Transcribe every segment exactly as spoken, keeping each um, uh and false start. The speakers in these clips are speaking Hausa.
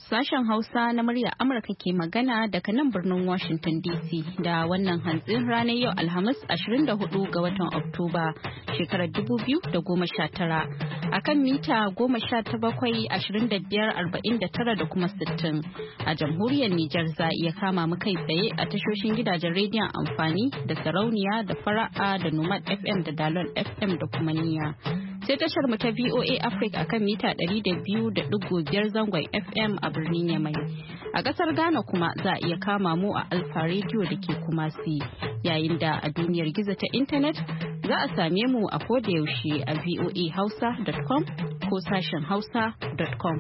Sashen Hausa na murya Amurka ke magana daga nan birnin Washington D C da wannan hantsin ranar yau Alhamis ashirin da hudu ga watan Oktoba shekarar dubu biyu da goma sha tara a kan mita goma sha bakwai ashirin da biyar arba'in da tara da kuma sittin. A jamhuriyar Nijar za iya kama mu kai tsaye a tashoshin gidajen rediyon amfani da sarauniya da fara'a da Nomad F M da Dalon F M da kuma Niyya. Sai tashar mu ta V O A Africa akan mita ɗari da biyu da ɗigo biyar zangon F M a birnin Yamai. A ƙasar Ghana kuma za a iya kama mu a Alfa Radio da ke Kumasi. Yayin da a duniyar gizo ta intanet za a same mu a koda yaushe a voa hausa dot com ko sashen hausa dot com.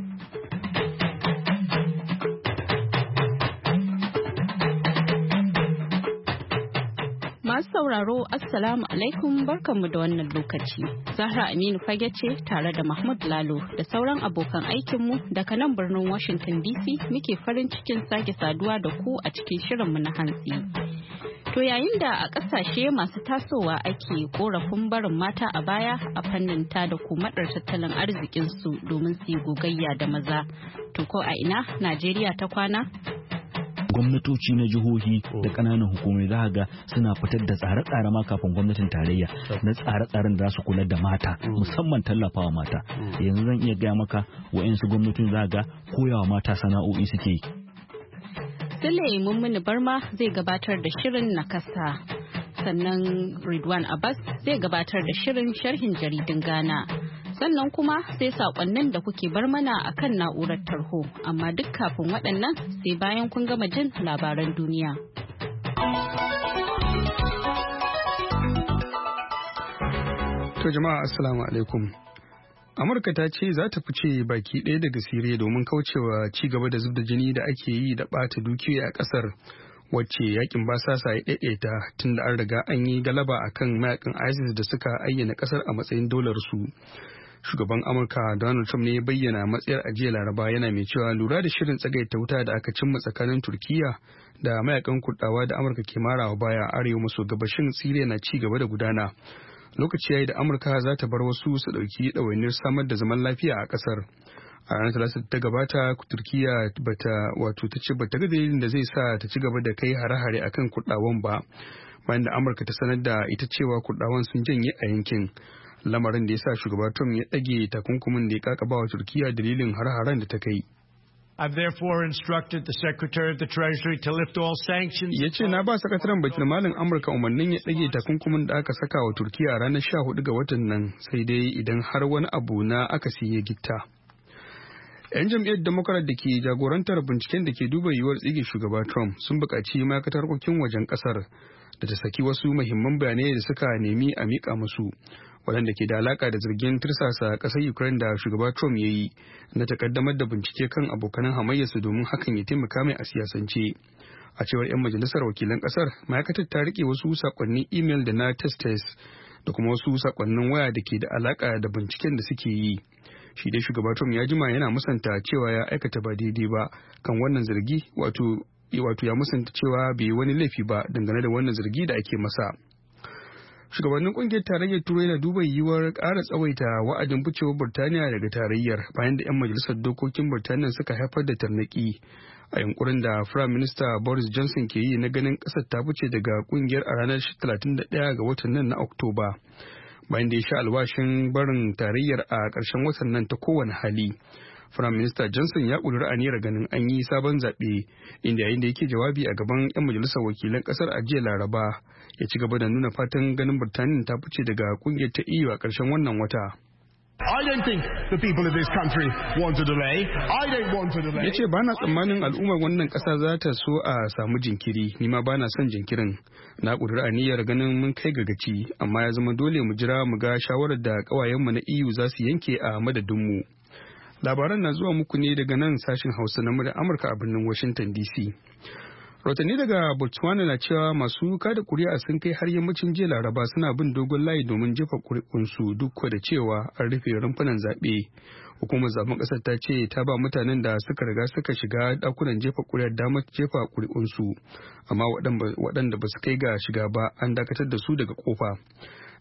Masu sauraro Assalamu alaikum barkanmu da wannan lokaci. Zahra Aminu fage ce tare da Mahmud Lalo da sauran abokan aikinmu daga nan birnin Washington D C muke farin cikin sake saduwa da ku a cikin shirinmu na hantsi. To yayin da a ƙasashe masu tasowa ake korafin barin mata a baya a fannin ta da komadar tattalin arzikinsu domin su yi gogayya da maza. To ko a ina Najeriya ta kwana? Gwamnatoci na jihohi da ƙananan hukumai za ga suna fitar da tsare-tsare ma kafin gwamnatin tarayya na tsare-tsaren da za su kula da mata musamman tallafawa mata. Yanzu zan iya gaya maka wa'yansu gwamnatin za ga koyawa mata sana'o'i suke yi. Sule Mummuni Barma zai gabatar da shirin na kasa. Sannan Ridwan Abbas zai gabatar da shirin sharhin jaridun Ghana. Sannan kuma sai saƙonnin da kuke bar mana a kan na'urar tarho, amma duk kafin waɗannan sai bayan kun gama jin labaran duniya. To jama'a assalamu alaikum. Amurka ta ce za ta fice baki ɗaya daga Siriya domin kaucewa ci gaba da zubda jini da ake yi da ɓata dukiyoyi a ƙasar wacce yakin basasa ya ɗaiɗaita tun da an riga an yi galaba akan mayakan ISIS da suka ayyana ƙasar a matsayin dolar su. Shugaban Amurka Donald Trump ne ya bayyana matsayar ajiyar Laraba yana mai cewa lura da shirin tsagaita wuta da aka cimma tsakanin Turkiyya da mayakan Kurdawa da Amurka ke marawa baya arewa maso gabashin Siriya na ci gaba da gudana. Lokaci yayi da Amurka za ta bar wasu su ɗauki ɗawainiyar samar da zaman lafiya a ƙasar. A ranar Talata ta gabata Turkiyya bata wato ta ce bata ga dalilin da zai sa ta ci gaba da kai hare-hare akan Kurdawan ba bayan da Amurka ta sanar da ita cewa Kurdawan sun janye a yankin. Lamarin da ya sa shugaba Trump ya ɗage takunkumin da ya kakaba wa Turkiyya dalilin har-haren da ta kai. I've therefore instructed the Secretary of the Treasury to lift all sanctions. Ya ce na ba sakataren Baitul Malin Amurka umarnin ya ɗage takunkumin da aka saka wa Turkiyya a ranar sha hudu ga watan nan sai dai idan har wani abu na akasi ya gitta. 'Yan jam'iyyar Democrat da ke jagorantar binciken da ke duba yiwuwar tsige shugaba Trump sun buƙaci ma'aikatar harkokin wajen ƙasar da ta saki wasu muhimman bayanai da suka nemi a miƙa musu waɗanda ke da alaƙa da zargin tirsasa ƙasar Ukraine da shugaba Trump ya yi na takaddamar da bincike kan abokanan hamayyarsu domin hakan ya taimaka mai a siyasance. A cewar 'yan majalisar wakilan ƙasar, ma'aikatar ta riƙe wasu saƙonnin imel da na test-test da kuma wasu saƙonnin waya da ke da alaƙa da binciken da suke yi. Shi dai shugaba Trump ya jima yana musanta cewa ya aikata ba daidai ba kan wannan zargi wato wato ya musanta cewa bai wani laifi ba dangane da wannan zargi da ake masa. Shugabannin kungiyar tarayyar Turai na duba yiwuwar ƙara tsawaita wa'adin ficewar Burtaniya daga tarayyar bayan da 'yan majalisar dokokin Burtaniya suka haifar da tarnaki a yunkurin da Prime Minister Boris Johnson ke yi na ganin ƙasar ta fice daga kungiyar a ranar talatin da ɗaya ga watan nan na Oktoba. Bayan da ya sha alwashin barin tarayyar a ƙarshen watan nan ta kowane hali. Prime Minister Johnson ya ƙudiri aniyar ganin an yi sabon zaɓe inda yayin da yake jawabi a gaban 'yan majalisar wakilan ƙasar a jiya Laraba ya ci gaba da nuna fatan ganin Birtaniya ta fice daga ƙungiyar ta E U a ƙarshen wannan wata. I don't think the people of this country want a delay. I don't want a delay. Ya ce ba na tsammanin al'ummar wannan ƙasa za ta so a samu jinkiri, ni ma ba na son jinkirin. Na ƙudiri aniyar ganin mun kai ga gaci, amma ya zama dole mu jira mu ga shawarar da ƙawayenmu na E U za su yanke a madadinmu. Labaran na zuwa muku ne daga nan sashen Hausa na muryar Amurka a birnin Washington D C. Rahotanni daga Botswana na cewa masu kada kuri'a sun kai har yammacin jiya Laraba suna bin dogon layi domin jefa kuri'unsu duk da cewa an rufe rumfunan zaɓe. Hukumar zaben ƙasar ta ce ta ba mutanen da suka riga suka shiga ɗakunan jefa kuri'ar damar jefa kuri'unsu, amma waɗanda ba su kai ga shiga ba an dakatar da su daga kofa.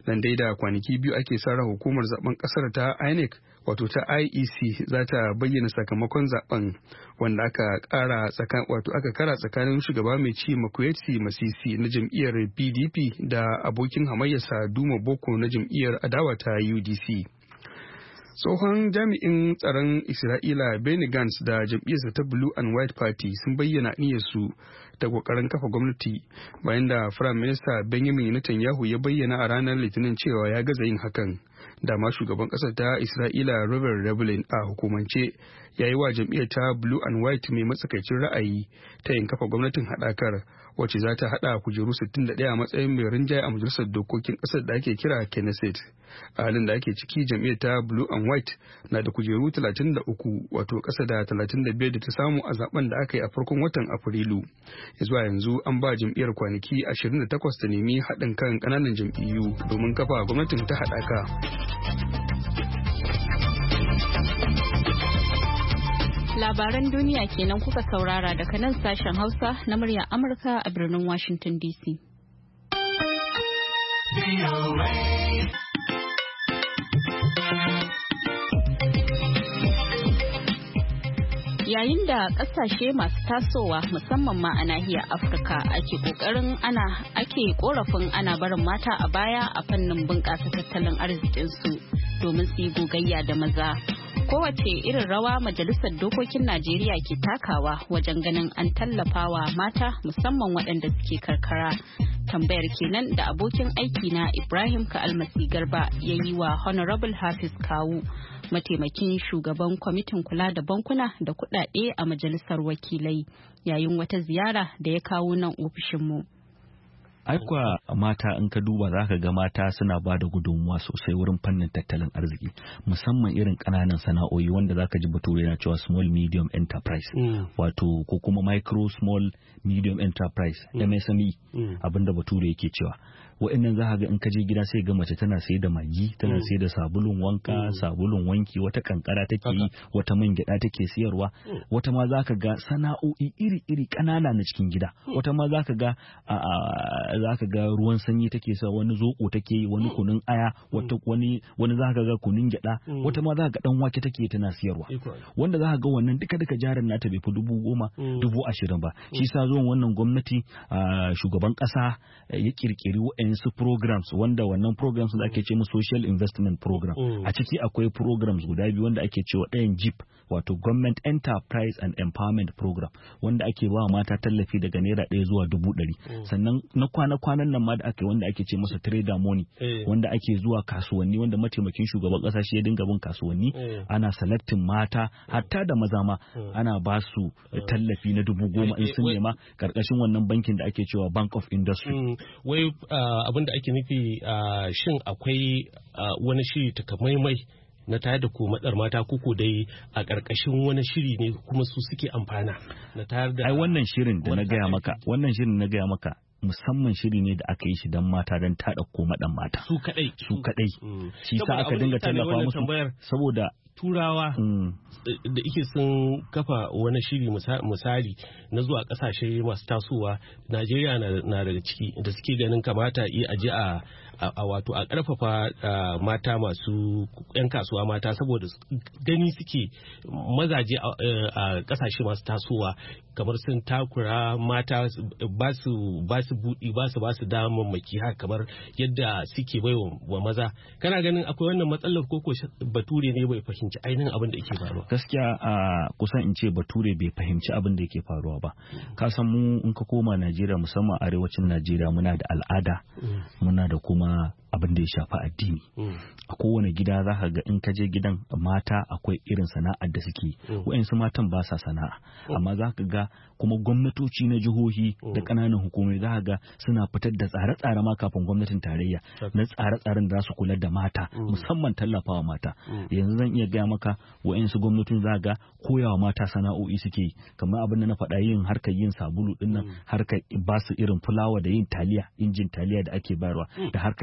Nan dai da kwanaki biyu ake sa ran hukumar zaben kasar ta I N E C wato ta I E C za ta bayyana sakamakon zaben wanda aka kara tsakan wato aka kara tsakanin shugaba mai ci Makwetsi Masisi na jam'iyyar P D P da abokin hamayyarsa Duma Boko na jam'iyyar adawa ta U D C. Tsohon jami'in tsaron Isra'ila Benny Gantz da jam'iyyarsa ta Blue and White Party sun bayyana niyyarsu ta kokarin kafa gwamnati bayan da Firayim Minista Benjamin Netanyahu ya bayyana a ranar Litinin cewa ya gaza yin hakan. Dama shugaban ƙasar ta Isra'ila Reuven Rivlin a hukumance ya yi wa jam'iyyar ta Blue and White mai matsakaicin ra'ayi ta yin kafa gwamnatin haɗakar wacce za ta haɗa kujeru sittin da ɗaya a matsayin mai rinjaye a majalisar dokokin ƙasar da ake kira Knesset. A halin da ake ciki jam'iyyar ta Blue and White na da kujeru talatin da uku wato ƙasa da talatin da biyar da ta samu a zaben da aka yi a farkon watan Afrilu. Zuwa yanzu an ba jam'iyyar kwanaki ashirin da takwas ta nemi haɗin kan ƙananan jam'iyyu domin kafa gwamnatin ta haɗaka. Labaran duniya kenan kuka saurara daga nan sashen Hausa na muryar Amurka a birnin Washington D C. Yayin da kasashe masu tasowa musamman ma a nahiyar Afirka ake kokarin ana ake korafin ana barin mata a baya a fannin bunƙasa tattalin arzikinsu domin su yi gogayya da maza. Kowace irin rawa Majalisar Dokokin Najeriya ke takawa wajen ganin an tallafawa mata musamman waɗanda suke karkara. Tambayar kenan da abokin aiki na Ibrahim Ka'almasi Garba ya yi wa Honorable Hafiz Kawu, mataimakin shugaban kwamitin kula da bankuna da kuɗaɗe a Majalisar Wakilai, yayin wata ziyara da ya kawo nan ofishinmu. Aikwa mata in ka duba za ka ga mata suna ba da gudunmuwa sosai wurin fannin tattalin arziki, musamman irin ƙananan sana'o'i wanda za ka ji bature yana cewa small medium enterprise mm. wato ko kuma micro small medium enterprise mm. M S M E mm. abinda bature yake cewa. Wa'annan za ka ga in ka je gida sai ga mace tana sayar da magi, tana sayar da sabulun wanka, mm. sabulun wanki, wata kankara take yi, wata man gyada take siyarwa, mm. wata ma za ka ga sana'o'i iri-iri ƙanana na cikin gida, mm. wata ma za ka ga za ka ga ruwan sanyi take sa, wani zoko take yi, wani kunun aya, wata wani wani za ka ga kunun gyada, mm. wata ma za ka ga dan wake take tana siyarwa, wanda za ka ga wannan duka duka jarin nata bai fi dubu goma mm. dubu ashirin ba. mm. Shi sa zuwan wannan gwamnati shugaban ƙasa ya kirkiri su programs wanda wannan programs da ake ce mu social investment program mm. a ciki akwai programs guda biyu wanda ake cewa ɗayan G I P wato Government Enterprise and Empowerment Program wanda ake ba mata tallafi daga naira ɗaya zuwa dubu ɗari mm. sannan na kwana-kwanan nan ma da ake wanda ake ce masa trader money mm. wanda ake zuwa kasuwanni wanda mataimakin shugaban ƙasa shi ya dinga bin kasuwanni mm. ana selecting mata hatta da maza ma mm. ana ba su mm. tallafi na dubu goma in sun nema karkashin wannan bankin da ake cewa Bank of Industry. mm. Wai abin da ake nufi shin akwai wani shiri takamaimai na tayar da komadar mata kuku dai a ƙarƙashin wani shiri ne kuma su suke amfana na tayar da ai wannan shirin da na gaya maka wannan shirin na gaya maka musamman shiri ne da aka yi shi don mata don tada komadan mata su kadai su kadai shi sa aka dinga tallafa musu saboda turawa mm. da ike sun kafa wani shiri misali na zuwa kasashe masu tasowa. Najeriya na daga ciki da suke ganin kamata iya aje a a wato a karfafa mata masu yan kasuwa mata saboda gani suke mazaje a kasashe masu tasowa kamar sun takura mata ba su ba su budi ba su ba su damammaki haka kamar yadda suke baiwa wa maza. Kana ganin akwai wannan matsalar koko bature ne bai fahimci ainihin abin da yake faruwa? Gaskiya a kusan in ce bature bai fahimci abin da yake faruwa ba. Ka san mu in ka koma Najeriya musamman arewacin Najeriya muna da al'ada muna da kuma abin da ya shafi addini. A kowane gida za ka ga in ka je gidan mata akwai irin sana'ar da suke. Wa'yansu matan ba sa sana'a amma za ka ga kuma gwamnatoci na jihohi da ƙananan hukumomi za ka ga suna fitar da tsare-tsare ma kafin gwamnatin tarayya na tsare-tsaren da su kula da mata musamman tallafawa mata. Yanzu zan iya gaya maka wa'yansu gwamnatin za ka ga koyawa mata sana'o'i suke yi kamar abin da na faɗa yin harkar yin sabulu dinnan harkar ba su irin fulawa da yin taliya injin taliya da ake bayarwa da harkar kekuna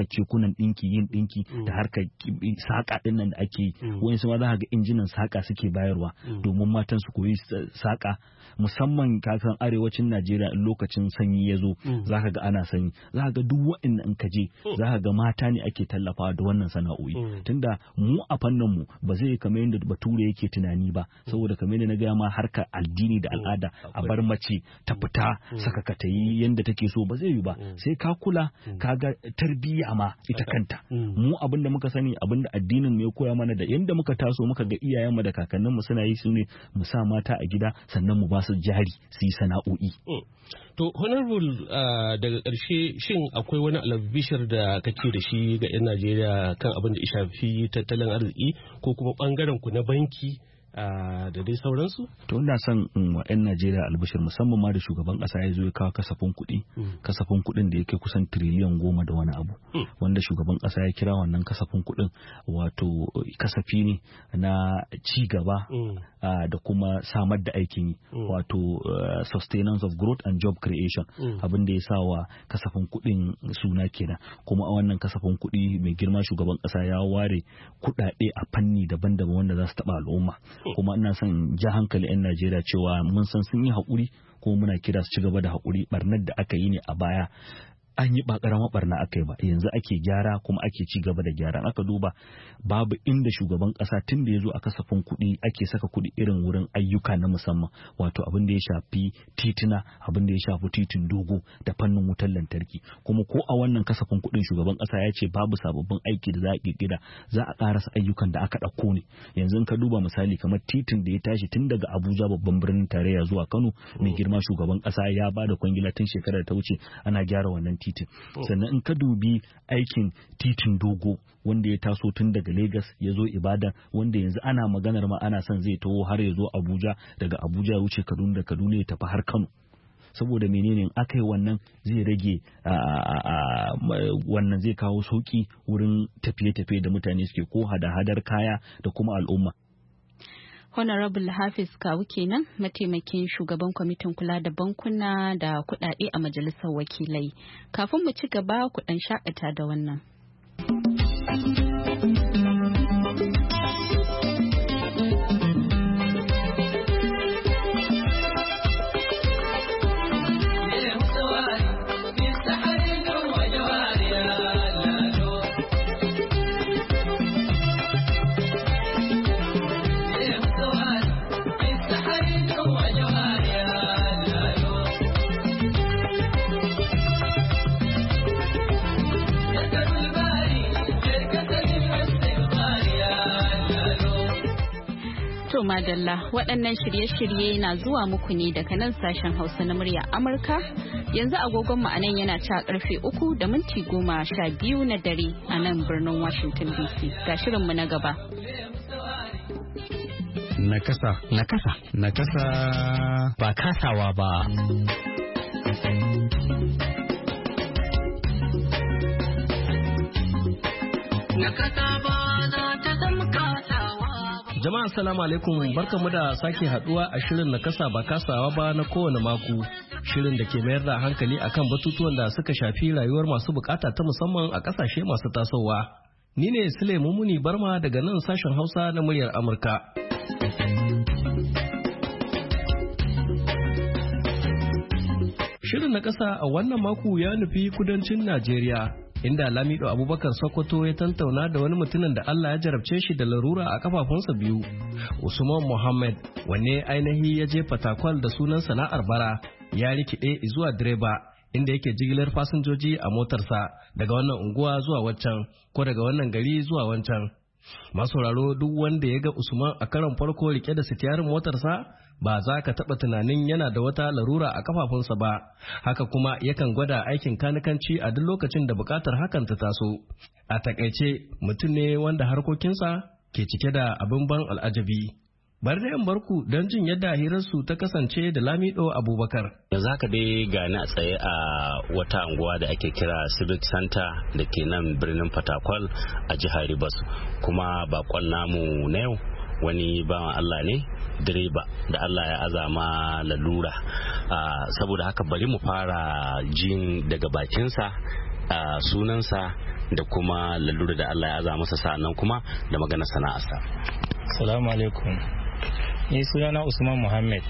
shagunan dinki yin dinki da harkar saka din nan da ake wani su ma za ga injinan saka suke bayarwa domin matan su koyi saka musamman kasan arewacin Najeriya in lokacin sanyi ya zo za ka ga ana sanyi za ka ga duk waɗanda in ka je za ka ga mata ne ake tallafawa da wannan sana'o'i tunda mu a fannin mu ba zai kamar yadda bature yake tunani ba saboda kamar yadda na gaya ma harkar addini da al'ada a bar mace ta fita saka ka ta yi yadda take so ba zai yi ba sai ka kula ka ga tarbiyya ma ita kanta mu abin da muka sani abin da addinin mu ya koya mana da yadda muka taso muka ga iyayenmu da kakanninmu suna yi su ne mu sa mata a gida sannan mu ba su jari su yi sana'o'i. To honorable uh, daga ƙarshe shin akwai wani albishir da kake da shi ga 'yan Najeriya kan abin da ya shafi tattalin arziki ko kuma ɓangaren ku na banki Uh, da dai sauransu? To ina son wa 'yan Najeriya albishir musamman ma da shugaban kasa ya zo ya kawo kasafin kuɗi mm. kasafin kuɗin da ya kai kusan tiriliyan goma da wani abu mm. wanda shugaban kasa ya kira wannan kasafin kuɗin wato kasafi ne na ci gaba mm. uh, da kuma samar da aikin yi mm. wato uh, sustenance of growth and job creation mm. abin da ya sa wa kasafin kuɗin suna kenan kuma a wannan kasafin kuɗi mai girma shugaban kasa ya ware kuɗaɗe a fanni daban-daban wanda za su taɓa al'umma kuma ina son ja hankali 'yan Najeriya cewa mun san sun yi haƙuri kuma muna kira su ci gaba da haƙuri barnar da aka yi ne a baya an yi ba karamar barna aka yi ba yanzu ake gyara kuma ake ci gaba da gyara aka duba babu inda shugaban kasa tun da ya zo a kasafin kuɗi ake saka kuɗi irin wurin ayyuka na musamman wato abin da ya shafi titina abin da ya shafi titin dogo da fannin wutar lantarki kuma ko a wannan kasafin kuɗin shugaban kasa ya ce babu sababbin aiki da za a kirkira za a karasa ayyukan da aka ɗauko ne yanzu in ka duba misali kamar titin da ya tashi tun daga Abuja babban birnin tarayya zuwa Kano mai girma shugaban kasa ya ba da kwangila tun shekarar ta wuce ana gyara wannan titin sannan in ka dubi aikin titin dogo wanda ya taso tun daga Lagos ya zo Ibadan wanda yanzu ana maganar ma ana son zai taho har ya zo Abuja daga Abuja ya wuce Kaduna da Kaduna ya tafi har Kano saboda menene aka yi wannan zai rage wannan zai kawo sauki wurin tafiye-tafiye da mutane suke ko hada-hadar kaya da kuma al'umma. Honorable Hafiz Kawu kenan mataimakin shugaban kwamitin kula da bankuna da kuɗaɗe a majalisar wakilai. Kafin mu ci gaba ku ɗan shakata da wannan. Madalla waɗannan shirye-shirye na zuwa muku ne daga nan sashen Hausa na murya Amurka yanzu agogon mu anan yana ta karfe uku da minti goma sha biyu na dare a nan birnin Washington D C ga shirinmu na gaba. Nakasa. Nakasa. Nakasa. Ba kasawa ba. Nakasa ba za ta zama kasawa. Jama'a assalamu alaikum barkamu da sake haduwa a shirin na kasa ba kasawa ba na kowane mako shirin da ke mayar da hankali akan batutuwan da suka shafi rayuwar masu bukata ta musamman a kasashe masu tasowa. Ni ne Sule Mumuni Barma daga nan sashen Hausa na muryar Amurka. Shirin na kasa a wannan mako ya nufi kudancin Najeriya. Inda Lamido Abubakar Sokoto ya tantauna da wani mutumin da Allah ya jarabce shi da larura a kafafunsa biyu. Usman Muhammad wanne ainihi ya je Fatakwal da sunan sana'ar bara ya rikide zuwa direba inda yake jigilar fasinjoji a motarsa daga wannan unguwa zuwa waccan ko daga wannan gari zuwa wancan. Masauraro duk wanda ya ga Usman a karon farko rike da sitiyarin motarsa ba za ka taɓa tunanin yana da wata larura a kafafunsa ba, haka kuma yakan gwada aikin kanikanci a duk lokacin da buƙatar hakan ta taso. A takaice mutum ne wanda harkokinsa ke cike da abin ban al'ajabi. Bari da yan barku don jin yadda hirarsu ta kasance da Lamido Abubakar. Yanzu haka dai gani a tsaye a wata anguwa da ake kira Civic Center da ke nan birnin Fatakwal a jihar Rivers, kuma bakon namu na yau wani bawan Allah ne direba da Allah ya azama lalura. Saboda haka bari mu fara jin daga bakinsa sunansa da kuma lalura da Allah ya aza masa, sa'annan kuma da magana sana'arsa. Assalamu alaikum. Ni sunana Usman Muhammad.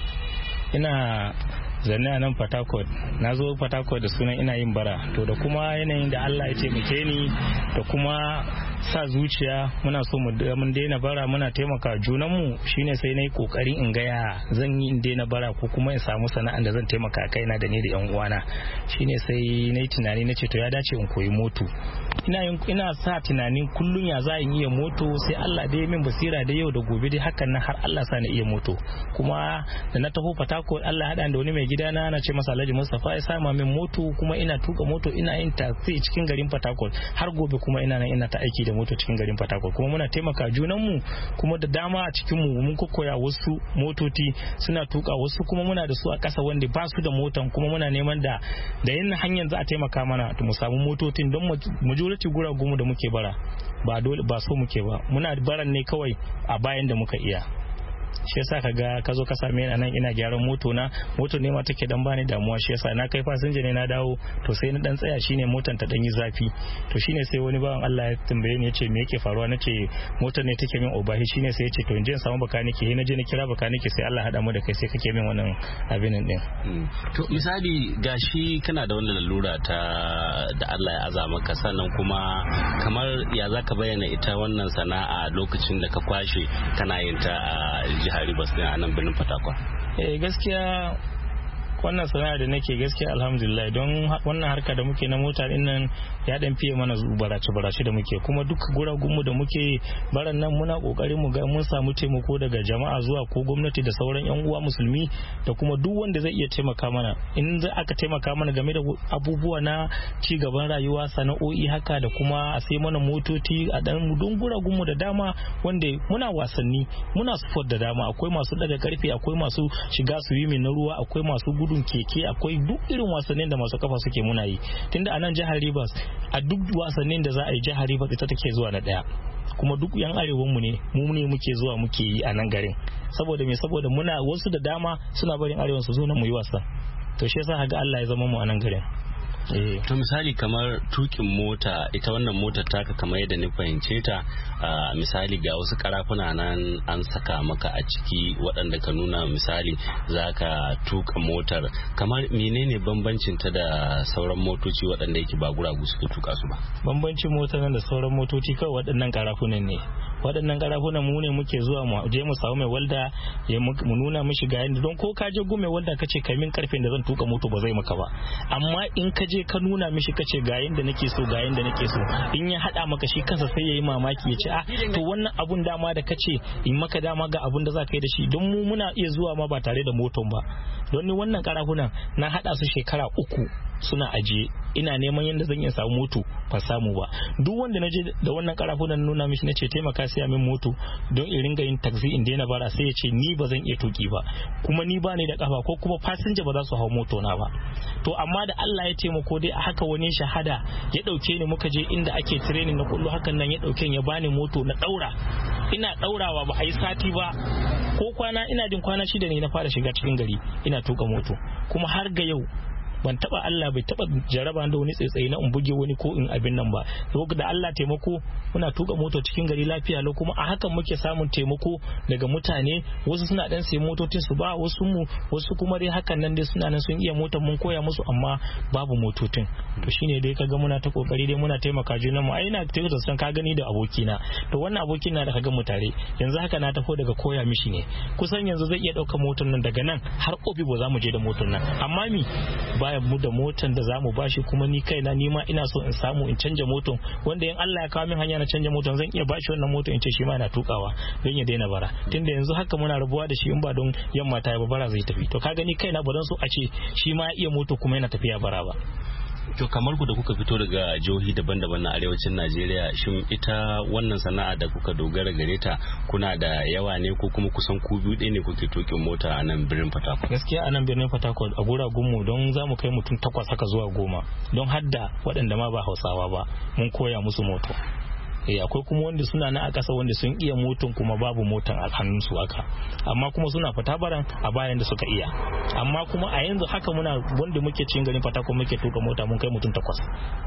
Ina zanne a nan Port Harcourt. Na zo Port Harcourt da sunan ina yin bara. To da kuma yanayin da Allah ya taimake ni da kuma sa zuciya muna so mu mun daina bara, muna taimaka junanmu, shine sai nayi kokari in gaya zan yi in daina bara ko kuma in samu sana'an da zan taimaka kaina da ni da yan uwana. Shine sai nayi tunani nace to ya dace in koyi moto. Ina yin ina sa tunanin kullun ya za in iya moto, sai Allah dai min basira da yau da gobe dai hakan nan har Allah sa na iya moto. Kuma da na taho Port Harcourt Allah hada da wani mai gidana na ce masa Alhaji Mustafa ya sama min moto, kuma ina tuka moto ina yin taxi cikin garin Port Harcourt har gobe kuma ina nan ina ta aiki da moto cikin garin Port Harcourt. Kuma muna taimaka junanmu, kuma da dama a cikin mu mun kokoya wasu motoci suna tuka, wasu kuma muna da su a ƙasa wanda ba su da motan, kuma muna neman da da yin hanyar za a taimaka mana mu samu motocin don majority guragu da muke bara ba dole ba so muke ba, muna baran ne kawai a bayan da muka iya. Shi yasa kaga ka zo ka same ni nan ina gyaran moto na, moto ne ma take dan bani damuwa, shi yasa na kai fasinja ne na dawo to sai na dan tsaya shine motan ta dan yi zafi, to shine sai wani bawan Allah ya tambaye ni yace me yake faruwa, nace motar ne take min obahi, shine sai yace to in je in samu bakanike, he na je na kira bakanike sai Allah hada mu da kai sai kake min wannan abin din. To misali gashi kana da wannan lalura ta da Allah ya aza maka, sannan kuma kamar ya zaka bayyana ita wannan sana'a lokacin da ka kwashe kana yin ta a jihar Rivers din a nan birnin Port Harcourt? Eh gaskiya wannan sana'a da nake gaskiya alhamdulillah, don wannan harka da muke na mota din nan ya dan fiye mana barace barace da muke, kuma duk guragun mu da muke baran nan muna kokarin mu ga mun samu taimako daga jama'a zuwa ko gwamnati da sauran yan uwa musulmi da kuma duk wanda zai iya taimaka mana. In za aka taimaka mana game da abubuwa na ci gaban rayuwa, sana'o'i haka, da kuma a sai mana motoci a dan don guragun mu da dama wanda muna wasanni, muna sport da dama, akwai masu daga karfe, akwai masu shiga swimming na ruwa, akwai masu gudu keke, akwai duk irin wasannin da masu kafa suke muna yi. Tunda a nan jihar Rivers a duk wasannin da za a yi jihar Rivers ita take zuwa na daya, kuma duk yan arewan mu ne mu ne muke zuwa muke yi a nan garin. Saboda me? Saboda muna wasu da dama suna barin arewan su zo nan mu yi wasa, to shi yasa ga Allah ya zama mu a nan garin. Eh. To misali kamar tukin mota, ita wannan motar taka kamar yadda ni fahimce ta, uh, misali ga wasu karafuna nan an saka maka a ciki waɗanda ka nuna misali zaka tuka motar, kamar menene bambancin ta da sauran motoci waɗanda yake ba guragu suke tuka su ba? Bambancin motar nan da sauran motoci kawai waɗannan karafunan ne. Waɗannan karafunan mu ne muke zuwa mu je mu samu mai walda ya mu nuna mishi ga yanda, don ko ka je gu mai walda kace kai min karfin da zan tuka moto ba zai maka ba, amma in ka je ka nuna mishi kace ga yanda nake so ga yanda nake so, in ya hada maka shi kansa sai yayi mamaki ya ce ah to wannan abun dama da kace in maka dama ga abun da za ka yi da shi. Don mu muna iya zuwa ma ba tare da moton ba, don ni wannan karafunan na hada su shekara uku suna ajiye, ina neman yadda zan iya samu moto ba samu ba. Duk wanda naje da wannan karafunan nuna mishi nace taimaka siya min moto don in ringa yin taxi in daina bara, sai ya ce ni ba zan iya tuki ba, kuma ni ba ni da kafa, ko kuma fasinja ba za su hau moto na ba. To amma da Allah ya taimako dai a haka wani shahada ya dauke ni muka je inda ake training na kullu, hakan nan ya dauke ya bani moto na daura, ina daurawa ba a yi sati ba ko kwana, ina jin kwana shida ne na fara shiga cikin gari ina tuka moto, kuma har ga yau ban taba Allah bai taba jaraba da wani tsaitsaye na in buge wani ko in abin nan ba. Da Allah taimako muna tuka moto cikin gari lafiya lau, kuma a hakan muke samun taimako daga mutane. Wasu suna dan sayi motocin su ba wasu mu, wasu kuma dai hakan nan dai suna nan sun iya motar mun koya musu amma babu motocin. To shine dai kaga muna ta kokari dai muna taimaka junan mu. Ai ina tafi da san ka gani da abokina, to wannan abokina da kaga mu tare yanzu haka na tafi daga koya mishi ne, kusan yanzu zai iya dauka motar nan daga nan har Obi ba za mu je da motar nan, amma mi baya mu da motan da zamu bashi, kuma ni kaina ni ma ina so in samu in canja moton, wanda in Allah ya kawo min hanya na canja moton zan iya bashi wannan moton in ce shi ma yana tukawa don ya daina bara. Tunda yanzu haka muna rabuwa da shi, in ba don yamma ta ba bara zai tafi. To ka gani kaina ba dan so a ce shi ma ya iya moto kuma yana tafiya bara ba. To kamar ku da kuka fito daga jihohi daban-daban na arewacin Najeriya, shin ita wannan sana'a da kuka dogara gare ta kuna da yawa ne ko kuma kusan ku biyu ɗaya ne kuke tokin mota a nan birnin Port Harcourt? Gaskiya a nan birnin Port Harcourt a guragun mu don za mu kai mutum takwas haka zuwa goma, don hadda waɗanda ma ba Hausawa ba mun koya musu moto. Eh akwai kuma wanda suna na a ƙasa wanda sun iya moton kuma babu motan a hannunsu haka, amma kuma suna fita baran a bayan da suka iya. Amma kuma a yanzu haka muna wanda muke cin garin Port Harcourt muke tuka mota mun kai mutum takwas.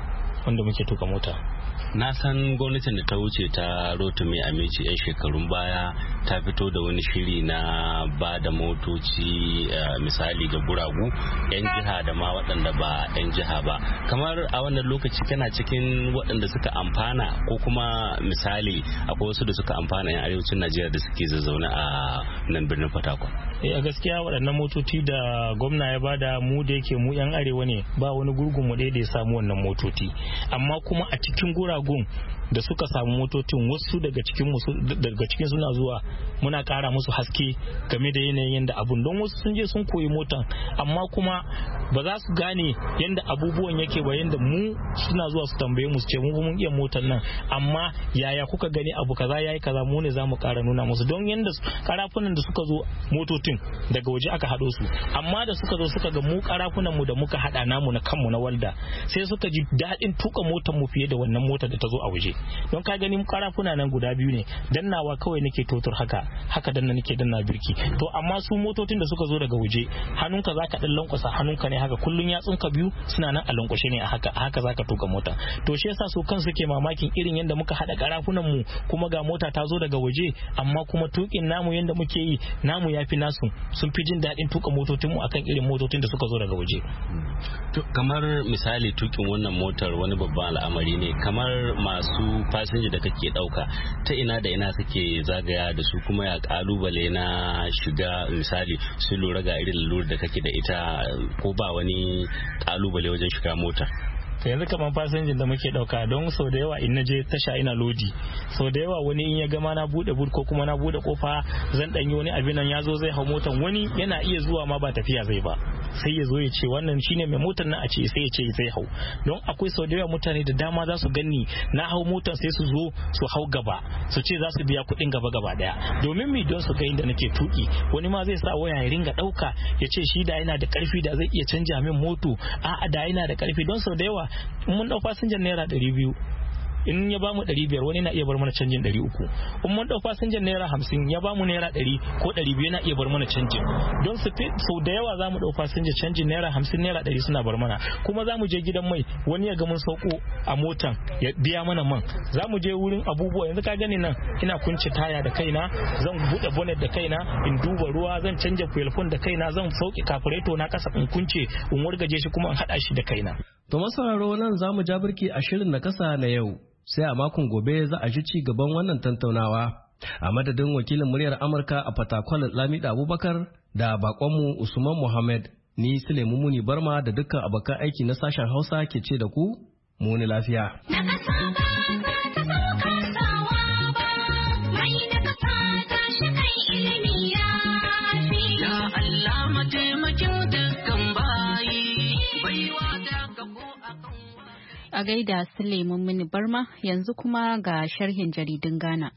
wanda muke tuka mota. Na san gwamnatin da ta wuce ta Rotimi Amici yan shekarun baya ta fito da wani shiri na ba da motoci misali ga guragu yan jiha da ma waɗanda ba yan jiha ba. Kamar a wannan lokaci kana cikin waɗanda suka amfana ko kuma misali akwai wasu da suka amfana yan arewacin Najeriya da suke zazzauna a nan birnin Port Harcourt? Eh a gaskiya waɗannan motoci da gwamna ya bada mu da yake mu yan arewa ne ba wani gurgun mu da ya samu wannan motoci, amma kuma a cikin guragun da suka samu motocin wasu daga cikin daga cikin suna zuwa muna kara musu haske game da yanayin yadda abun, don wasu sun je sun koyi motan amma kuma ba za su gane yadda abubuwan yake ba, yadda mu suna zuwa su tambaye mu su ce mu mun iya motan nan amma yaya kuka gani abu kaza yayi kaza, mu ne zamu kara nuna musu, don yadda karafunan da suka zo motocin daga waje aka hado su, amma da suka zo suka ga mu karafunan mu da muka hada namu na kanmu na walda sai suka ji daɗin tuka motar mu fiye da wannan motar da ta zo a waje. Don ka gani karafuna nan guda biyu ne, dannawa kawai nake totur haka haka danna nake danna birki, to amma su motocin da suka zo daga waje hannunka zaka dan lankwasa hannunka ne haka, kullun yatsunka biyu suna nan a lankwashe ne a haka haka zaka tuka mota. To shi yasa su kansu ke mamakin irin yadda muka hada karafunan mu kuma ga mota ta zo daga waje amma kuma tukin namu yadda muke yi namu yafi nasu, sun fi jin daɗin tuka motocin mu akan irin motocin da suka zo daga waje. To kamar misali tukin wannan motar wani babban al'amari ne, kamar masu fasinja da kake dauka ta ina da ina kake zagaya da su, kuma ya kalubale na shiga misali su lura ga irin lura da kake da ita ko ba wani kalubale wajen shiga mota? to yanzu kamar fasinjin da muke dauka, don sau da yawa in naje tasha ina lodi, sau da yawa wani in ya gama na bude bud ko kuma na bude kofa zan danyi wani abin nan ya zo zai hau motan, wani yana iya zuwa ma ba tafiya zai ba sai ya zo ya ce wannan shine mai motar nan a ce sai ya ce zai hau. Don akwai sau da yawa mutane da dama za su ganni na hau motar sai su zo su hau gaba su ce za su biya kuɗin gaba gaba daya domin mi don su ga inda nake tuki. Wani ma zai sa waya ya ringa dauka ya ce shi da yana da karfi da zai iya canja min moto, a'a da yana da karfi. Don sau da yawa mun dau fasinjan naira ɗari biyu in ya bamu ɗari biyar wani na iya bar mana canjin ɗari uku, in mun dau fasinjan naira hamsin ya bamu naira ɗari ko ɗari biyu na iya bar mana canjin. Don su sau da yawa zamu dau fasinja canjin naira hamsin naira ɗari suna bar mana, kuma zamu je gidan mai wani ya ga mun sauko a motan ya biya mana man, zamu je wurin abubuwa yanzu ka gani nan ina kunce taya da kaina, zan bude bonnet da kaina, in duba ruwa, zan canja fuel phone da kaina, zan sauke carburetor na kasa in kunce in wargaje shi kuma in hada shi da kaina. To masauraro nan zamu ja birki a shirin na kasa na yau. Sai a makon gobe za a ji ci gaban wannan tantaunawa. A madadin wakilin muryar Amurka a Fatakwal Lamida Abubakar da bakonmu Usman Muhammad, ni Sulaimu Muni Barma da dukkan abokan aiki na sashen Hausa ke ce da ku muni lafiya. A gaida Suleiman Mini Barma, yanzu kuma ga sharhin jaridun Ghana.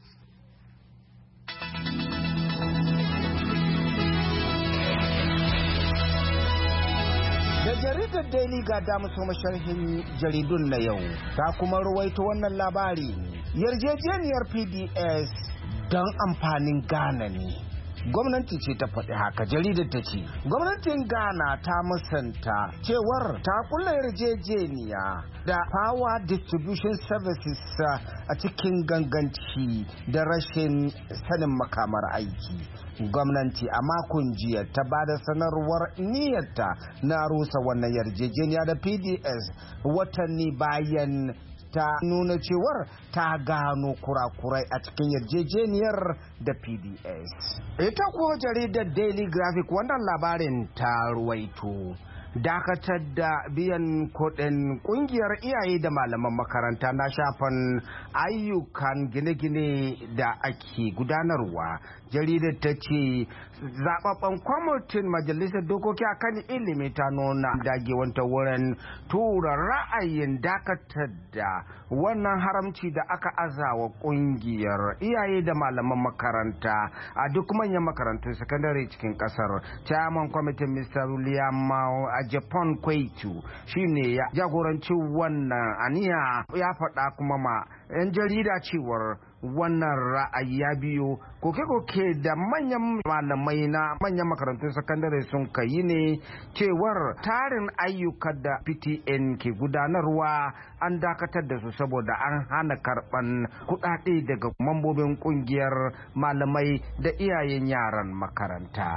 Da jaridar Daily ga damu soma sharhin jaridun na yau, ta kuma ruwaito wannan labari. Yarjejeniyar P D S don amfanin Ghana ne. Gwamnati ce ta faɗi haka. Jaridar ta ce gwamnatin Ghana ta musanta cewar ta kulla yarjejeniya da Power Distribution Services a cikin ganganci da rashin sanin makamar aiki. Gwamnati a makon jiya ta ba da sanarwar niyyarta na rusa wannan yarjejeniya da P D S watanni bayan ta nuna cewar ta gano kurakurai a cikin yarjejeniyar da P D S. Ita kuwa jaridar Daily Graphic wannan labarin ta ruwaito dakatar da biyan kuɗin ƙungiyar iyaye da malaman makaranta na shafan ayyukan gine-gine da ake gudanarwa. Jaridar ta ce zababben kwamitin majalisar dokoki a kan ilimi ta nuna dagewanta wurin tura ra'ayin dakatar da wannan haramci da aka azawa ƙungiyar iyaye da malaman makaranta a duk manyan makarantun sakandare cikin ƙasar. Chairman kwamitin Mister William a Japan Kwaitu shine ya jagoranci wannan aniya ya faɗa kuma ma 'yan jarida cewar wannan ra'ayi ya biyo koke-koke da manyan malamai na manyan makarantun sakandare sun kai ne cewar tarin ayyukan da P T N ke gudanarwa an dakatar da su saboda an hana karban kudade daga mambobin kungiyar malamai da iyayen yaran makaranta.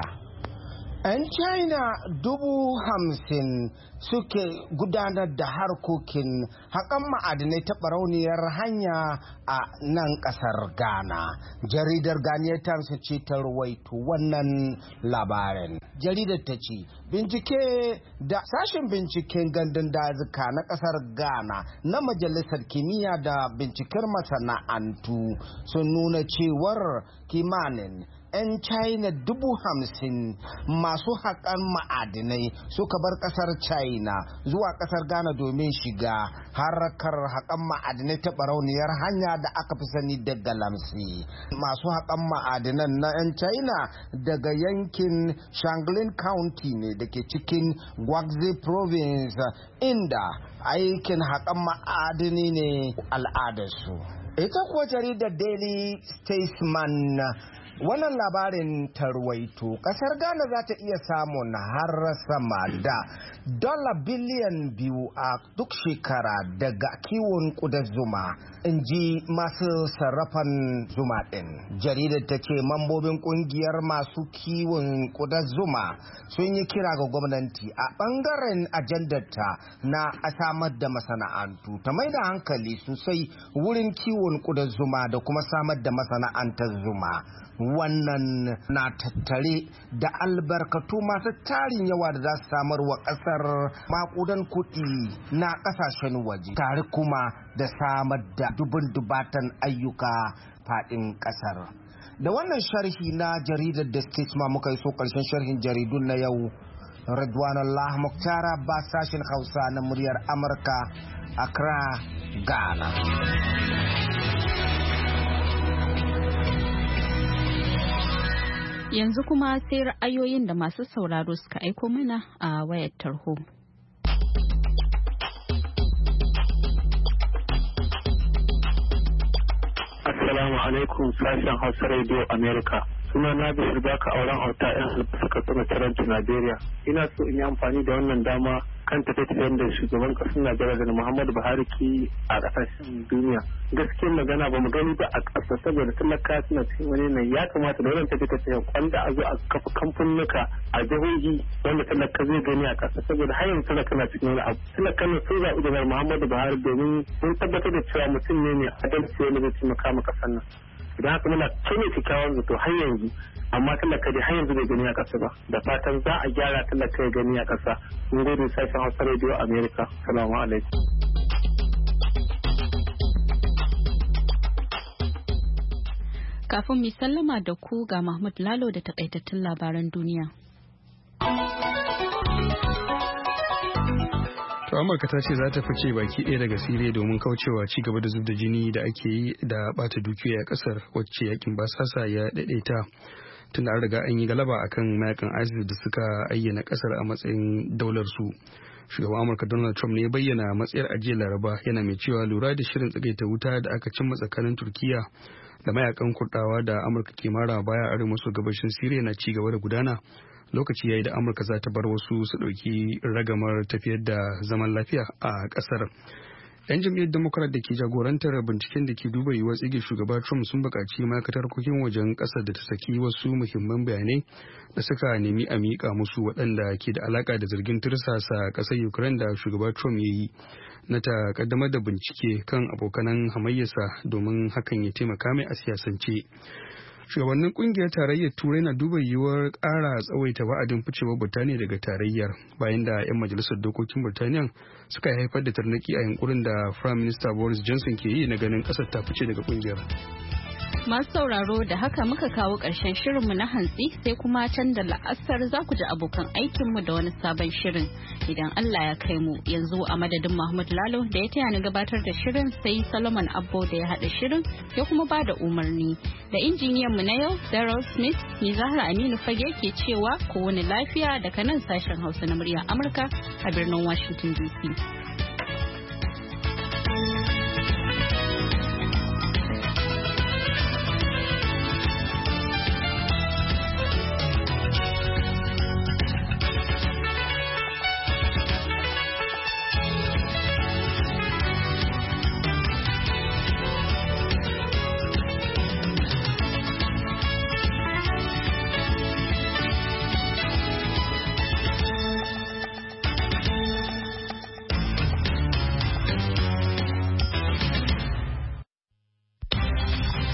'Yan China dubu hamsin suke gudanar da harkokin haƙan ma'adinai ta barauniyar hanya a nan ƙasar Ghana. Jaridar Ghanaian Times ce ta rawaito wannan labarin. Jaridar ta ce bincike da sashen binciken gandun dazuka na ƙasar Ghana na Majalisar Kimiyya da Binciken Masana'antu sun nuna cewar kimanin 'yan China dubu hamsin masu haƙan ma'adinai suka bar ƙasar China zuwa ƙasar Ghana domin shiga harkar haƙan ma'adinai ta barauniyar hanya da aka fi sani da galamsi. Masu haƙan ma'adinan na 'yan China daga yankin Shanglin County ne da ke cikin Guangxi Province, inda aikin haƙan ma'adini ne al'adarsu. Ita kuwa jaridar Daily Statesman wannan labarin tarwaito kasar Ghana za ta iya samun har sama da dala biliyan biyu a duk shekara daga kiwon kudan zuma, in ji masu sarrafan zuma din. Jaridar ta ce mambobin kungiyar masu kiwon kudan zuma sun yi kira ga gwamnati a bangaren ajandarta na a samar da masana'antu ta mai da hankali sosai wurin kiwon kudan zuma da kuma samar da masana'antar zuma. Wannan na tattare da albarkatu masu tarin yawa da za su samar wa ƙasar makudan kuɗi na ƙasashen waje, tare kuma da samar da dubun dubatan ayyuka faɗin ƙasar. Da wannan sharhi na jaridar The Statesman muka yi so ƙarshen sharhin jaridun na yau. Radwanullah Muktara ba sashen Hausa na muryar Amurka, Accra, Ghana. Yanzu kuma sai ra'ayoyin da masu sauraro suka aiko mana a wayar tarho. Assalamu alaikum sashen Hausa Radio America. Suna na Bishir Baka auren auta yan albasa Katsina Taranto Najeriya. Ina so in yi amfani da wannan dama kan tafiye-tafiyen da shugaban kasar Najeriya da Muhammadu Buhari ke a kasashen duniya. Gaskiyar magana ba mu gani ba a ƙasa saboda talaka suna cikin wani nan ya kamata da wannan tafiye-tafiyen kwanda a zo a kafa kamfanuka a jihohi wanda talaka zai gani a ƙasa saboda har yanzu talaka na cikin wani abu. Talaka na sun zaɓi da Muhammadu Buhari domin sun tabbatar da cewa mutum ne mai adalci wanda zai taimaka ma ƙasar nan. Idan haka muna kene kyakkyawan zato har yanzu amma talaka dai har yanzu bai gani a ƙasa ba, da fatan za a gyara talaka ya gani a ƙasa. Mun gode sashen Hausa Radio America. Salamu alaikum. Kafin mu sallama da ku ga Mahmud Lalo da takaitattun labaran duniya. To Amurka ta ce za ta fice baki ɗaya daga Siriya domin kaucewa ci gaba da zub da jini da ake yi da bata dukiya a ƙasar wacce yakin basasa ya daidaita. Tun an riga an yi galaba akan mayakan ISIS da suka ayyana ƙasar a matsayin daular su. Shugaban Amurka Donald Trump ne ya bayyana matsayar ajiyar Laraba, yana mai cewa lura da shirin tsagaita wuta da aka cimma tsakanin Turkiya da mayakan Kurdawa da Amurka ke mara baya arewa maso gabashin Siriya na ci gaba da gudana. Lokaci yayi da Amurka za ta bar wasu su ɗauki ragamar tafiyar da zaman lafiya a ƙasar. 'Yan jam'iyyar Democrat da ke jagorantar binciken da ke duba yiwuwar tsige shugaba Trump sun buƙaci ma'aikatar harkokin wajen ƙasar da ta saki wasu muhimman bayanai da suka nemi a miƙa musu waɗanda ke da alaƙa da zargin tursasa ƙasar Ukraine da shugaba Trump ya yi na ta ƙaddamar da bincike kan abokanan hamayyarsa domin hakan ya taimaka mai a siyasance. Shugabannin kungiyar tarayyar Turai na duba yiwuwar ƙara tsawaita wa'adin ficewar Birtaniya daga tarayyar bayan da 'yan majalisar dokokin Birtaniya suka haifar da tarnaki a yankurin da Prime Minister Boris Johnson ke yi na ganin ƙasar ta fice daga kungiyar. Masu sauraro da haka muka kawo ƙarshen shirinmu na hantsi sai kuma can da la'asar za ku ji abokan aikinmu da wani sabon shirin idan Allah ya kai mu yanzu a madadin Mahmud Lalo da ya taya ni gabatar da shirin sai Solomon Abbo da ya haɗa shirin ya kuma ba da umarni da injiniyanmu na yau Daryl Smith ni Zahra Aminu Fage ke cewa ku wani lafiya daga nan sashen Hausa na muryar Amurka a birnin Washington D C.